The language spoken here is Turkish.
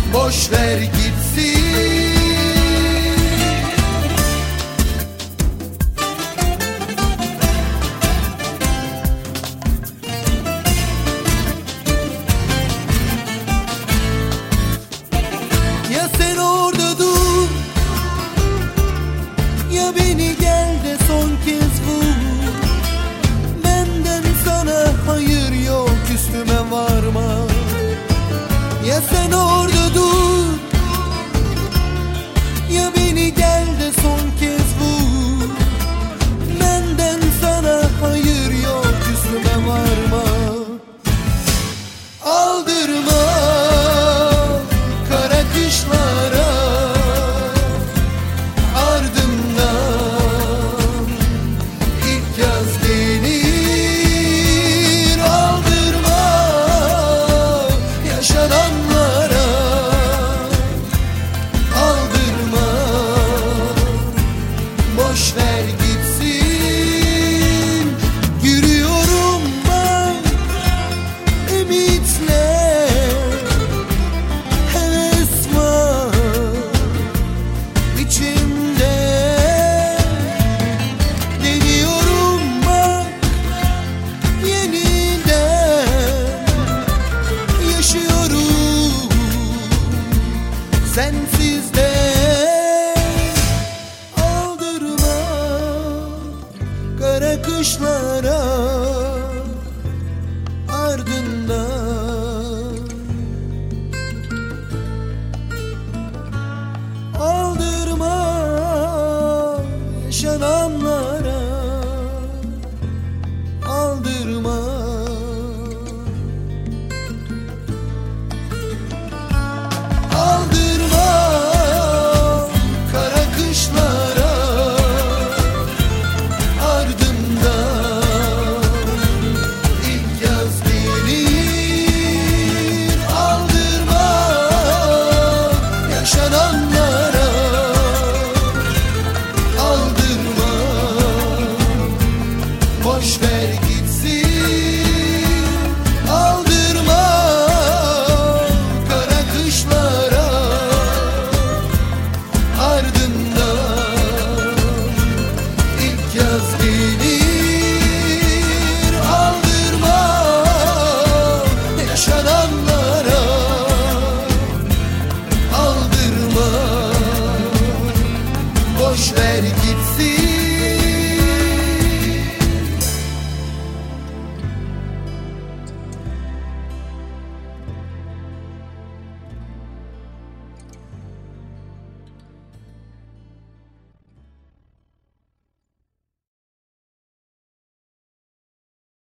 boş ver gitsin. Ya sen orada dur, ya beni gel de son kez vur. Benden sana hayır yok, üstüme varma. Ya sen orada dur, ya beni gel de son kez vur. Benden sana hayır yok, üstüme varma. Aldırma kara kışlara, ardından ilk yaz gelir. Aldırma yaşananlara, aldırma, boş ver gitsin. Yürüyorum ben ümitle, heves var içimde. Deniyorum bak yeniden, yaşıyorum sensiz de.